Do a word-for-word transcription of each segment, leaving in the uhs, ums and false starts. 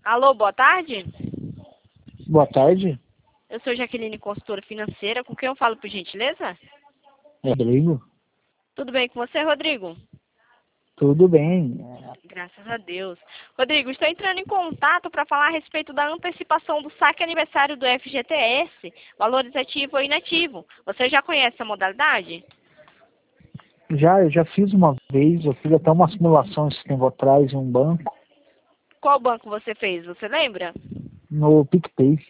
Alô, boa tarde. Boa tarde. Eu sou Jaqueline, consultora financeira. Com quem eu falo, por gentileza? É Rodrigo? Tudo bem com você, Rodrigo? Tudo bem. Graças a Deus. Rodrigo, estou entrando em contato para falar a respeito da antecipação do saque aniversário do F G T S, valores ativo ou inativo. Você já conhece a modalidade? Já, eu já fiz uma vez, eu fiz até uma simulação esse tempo atrás em um banco, Qual banco você fez? Você lembra? no PicPay.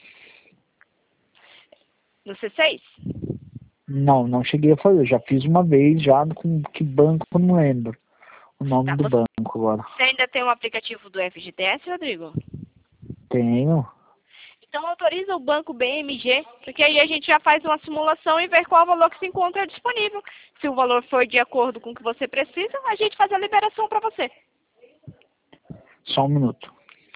No C seis? Não, não cheguei a fazer, já fiz uma vez, já com que banco eu não lembro o nome Tá, do você banco agora. você ainda tem um aplicativo do F G T S, Rodrigo? Tenho. Então autoriza o banco B M G, porque aí a gente já faz uma simulação e ver qual valor que se encontra disponível. Se o valor for de acordo com o que você precisa, a gente faz a liberação para você. Só um minuto.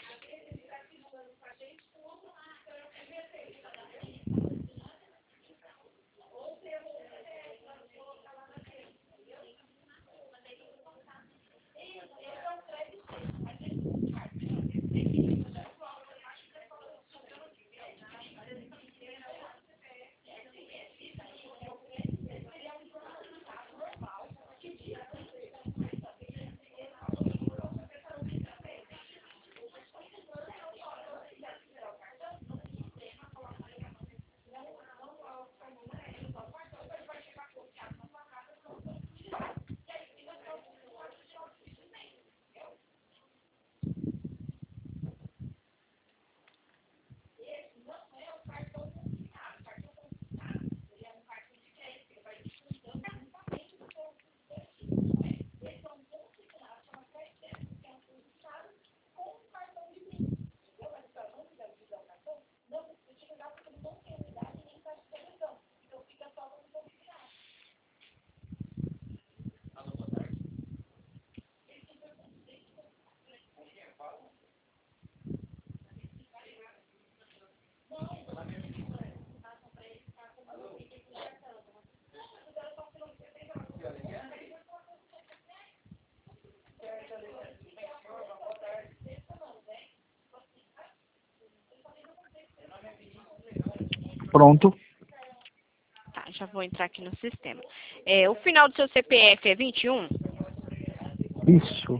Pronto. Tá, já vou entrar aqui no sistema. É, o final do seu C P F é vinte e um? Isso.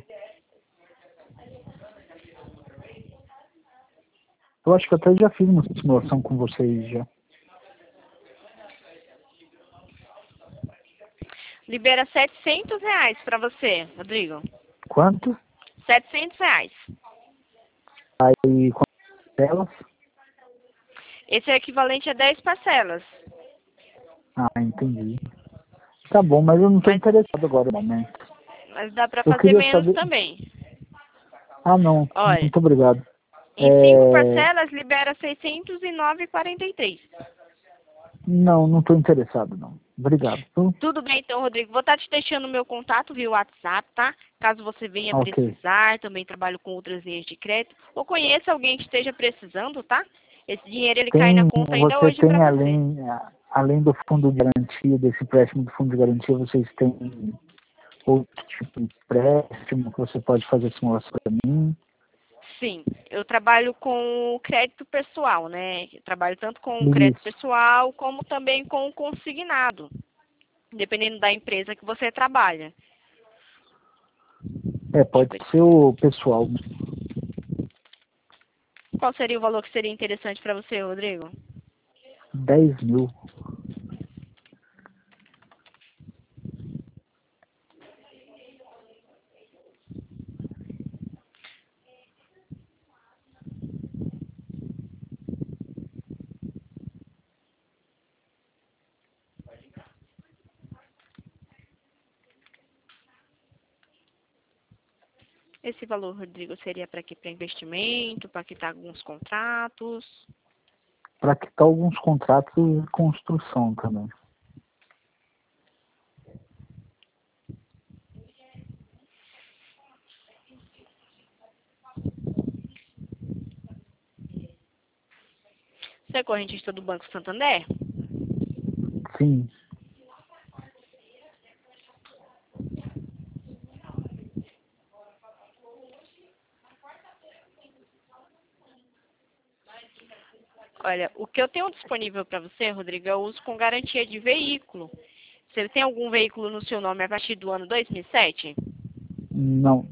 Eu acho que eu até já fiz uma simulação com vocês já. Libera setecentos reais para você, Rodrigo. Quanto? setecentos reais. Aí, quantas telas? Esse é equivalente a dez parcelas. Ah, entendi. Tá bom, mas eu não tô Mas, interessado agora no momento. mas dá para Eu fazer queria menos saber... também. Ah, não. Olha, Muito obrigado. em cinco É... parcelas libera seiscentos e nove reais e quarenta e três centavos. Não, não tô interessado, não. Obrigado. Viu? Tudo bem, então, Rodrigo. Vou estar te deixando o meu contato via WhatsApp, tá? Caso você venha Ok. precisar, também trabalho com outras linhas de crédito, ou conheça alguém que esteja precisando, tá? Esse dinheiro, ele cai na Tem, conta ainda você hoje para tem você. além, além do fundo de garantia, desse empréstimo do fundo de garantia, vocês têm outro tipo de empréstimo que você pode fazer simulação para mim? Sim, eu trabalho com o crédito pessoal, né? Eu trabalho tanto com o crédito Isso. pessoal, como também com o consignado, dependendo da empresa que você trabalha. É, Deixa eu pode ver. ser o pessoal. Qual seria o valor que seria interessante para você, Rodrigo? Dez mil. Esse valor, Rodrigo, seria para quê? Para investimento, para quitar alguns contratos? Para quitar alguns contratos de construção também. Você é correntista do Banco Santander? Sim. Olha, o que eu tenho disponível para você, Rodrigo, eu uso com garantia de veículo. Você tem algum veículo no seu nome a partir do ano dois mil e sete? Não.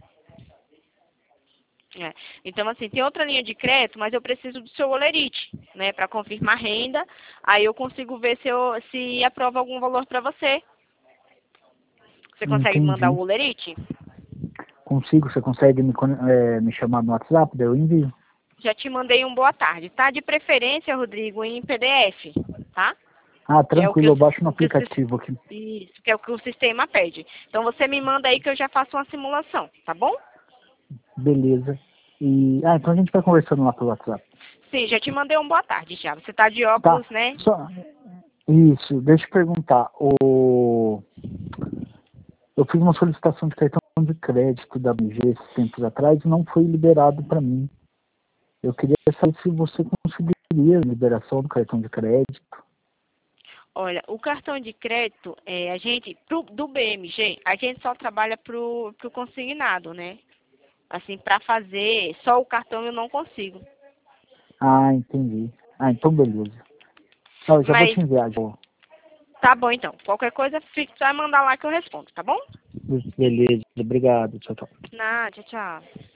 É. Então, assim, tem outra linha de crédito, mas eu preciso do seu olerite, né, para confirmar renda. Aí eu consigo ver se, eu, se aprova algum valor para você. Você consegue mandar Entendi. o olerite? Consigo, você consegue me, con- é, me chamar no WhatsApp, daí eu envio. Já te mandei um boa tarde, tá? De preferência, Rodrigo, em P D F, tá? Ah, Que é o que tranquilo, o, eu baixo no o que o, sis- aplicativo aqui. isso, que é o que o sistema pede. Então você me manda aí que eu já faço uma simulação, tá bom? Beleza. E, ah, então a gente vai conversando lá pelo WhatsApp. Sim, já te mandei um boa tarde já. Você tá de Tá, óculos, né? só, isso, deixa eu perguntar. O, eu fiz uma solicitação de cartão de crédito da B G esses tempos atrás e não foi liberado para mim. Eu queria saber se você conseguiria a liberação do cartão de crédito. Olha, o cartão de crédito, é, a gente, pro, do B M G, a gente só trabalha pro, pro consignado, né? Assim, para fazer só o cartão eu não consigo. Ah, entendi. Ah, então beleza. Não, eu já vou Mas te enviar, já. tá bom então. Qualquer coisa, fica, vai mandar lá que eu respondo, tá bom? Beleza, obrigado. Tchau, tchau. Nada, tchau, tchau.